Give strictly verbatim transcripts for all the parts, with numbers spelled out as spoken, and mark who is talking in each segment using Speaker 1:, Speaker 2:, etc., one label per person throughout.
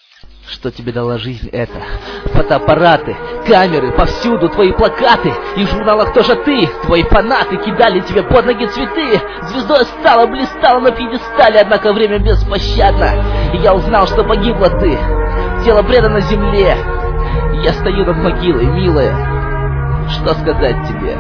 Speaker 1: Что тебе дала жизнь эта? Фотоаппараты, камеры, повсюду твои плакаты. И в журналах тоже ты, твои фанаты кидали тебе под ноги цветы. Звездой стала, блистала на пьедестале, однако время беспощадно. И я узнал, что погибла ты, тело предано земле. Я стою над могилой, милая, что сказать тебе?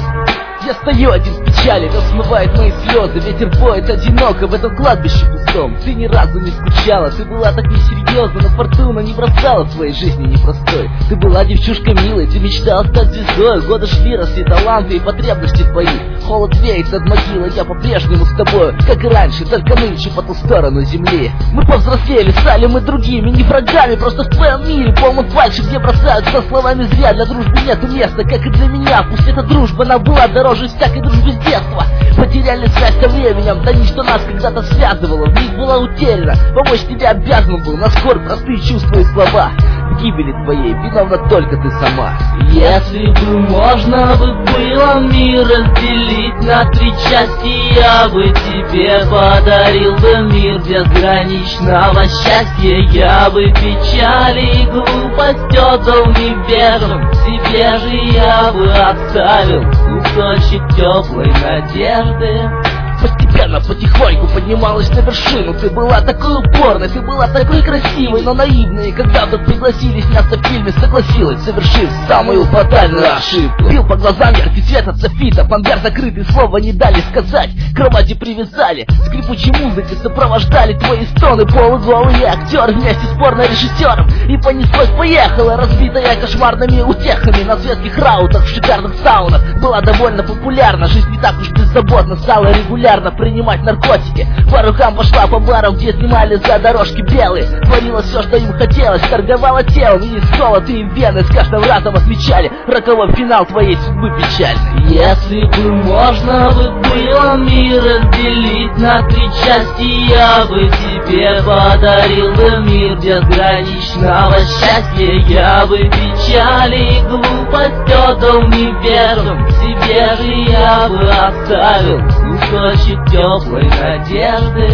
Speaker 1: Я стою один в печали, но смывает мои слезы. Ветер воет одиноко в этом кладбище пустом. Ты ни разу не скучала, ты была так несерьезна, но фортуна не бросала в своей жизни непростой. Ты была девчушка милой, ты мечтала стать звездой. Годы шли, росли таланты и потребности твои. Холод веет над могилой, я по-прежнему с тобой, как и раньше, только нынче по ту сторону земли. Мы повзрослели, стали мы другими, не врагами, просто в твоем мире полном фальши, где бросаются словами зря. Для дружбы нету места, как и для меня. Пусть эта дружба, она была дороже всякой дружбы с детства. Потеряли связь со временем, да ничто нас когда-то связывало. В них была утеряна, помочь тебе обязан был. На скорбь простые чувства и слова. В гибели твоей виновна только ты сама.
Speaker 2: Если бы можно бы было мир разделить на три части, я бы тебе подарил бы мир безграничного счастья. Я бы печали и глупость отдал невежам, тебе же я бы оставил кусочек теплой надежды.
Speaker 1: Постепенно, потихоньку поднималась на вершину. Ты была такой упорной, ты была такой красивой, но наивной. И когда вдруг пригласили сняться в фильме, согласилась, совершив самую фатальную ошибку. Бил по глазам яркий свет от софита, фонарь закрытый, слова не дали сказать. К кровати привязали, скрипучей музыкой сопровождали твои стоны. Полуголые актеры вместе с порно-режиссером. И понеслось, поехала, разбитая кошмарными утехами. На светских раутах, в шикарных саунах была довольно популярна. Жизнь не так уж беззаботно стала регулярно принимать наркотики. По рукам пошла по барам, где снимали за дорожки белые. Творила все, что им хотелось, торговала телом. И золотые вены с каждым разом отмечали роковой финал твоей судьбы печальный.
Speaker 2: Если бы можно бы было мир разделить на три части, я бы тебе подарил бы мир безграничного счастья. Я бы печали и глупость отдал невежам, тебе же я бы оставил кусочек теплой надежды.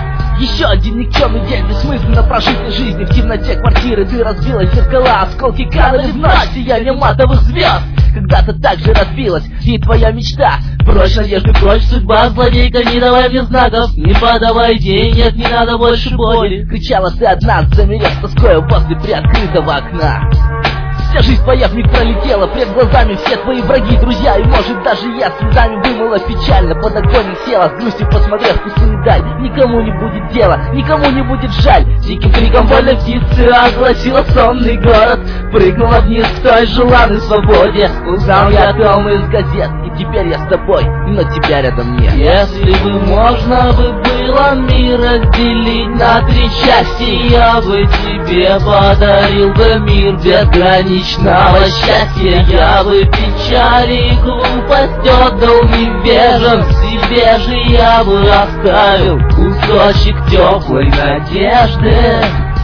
Speaker 1: Еще один никчемный день бессмысленно прожитой жизни. В темноте квартиры ты разбила зеркала, осколки канули в ночь, сияние матовых звезд. Когда-то так же разбилась и твоя мечта.
Speaker 2: Прочь надежды, прочь судьба, злодейка, не давай мне знаков, не подавай идей, нет, не надо больше боли.
Speaker 1: Кричала ты одна, замерев с тоскою возле приоткрытого окна. Вся жизнь твоя вмиг пролетела, пред глазами все твои враги, друзья. И может даже я слезами вымыла печально, под огонь села, с грустью посмотрев пустую даль. Никому не будет дела, никому не будет жаль.
Speaker 2: Диким криком вольной птицы огласила сонный город, прыгнула вниз к той желанной свободе.
Speaker 1: Узнал я о том из газет, и теперь я с тобой, но тебя рядом нет.
Speaker 2: Если бы можно бы было мир разделить на три части, я бы тебе подарил бы мир безграничного счастья. Я бы печали и глупость отдал невежам, себе же я бы оставил кусочек теплой надежды.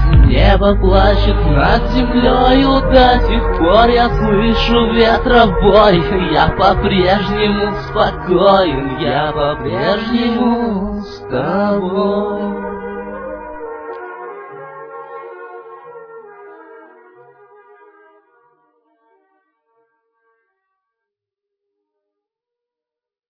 Speaker 2: Небо плачет над землею, до сих пор я слышу ветровой. Я по-прежнему спокоен, я по-прежнему с тобой.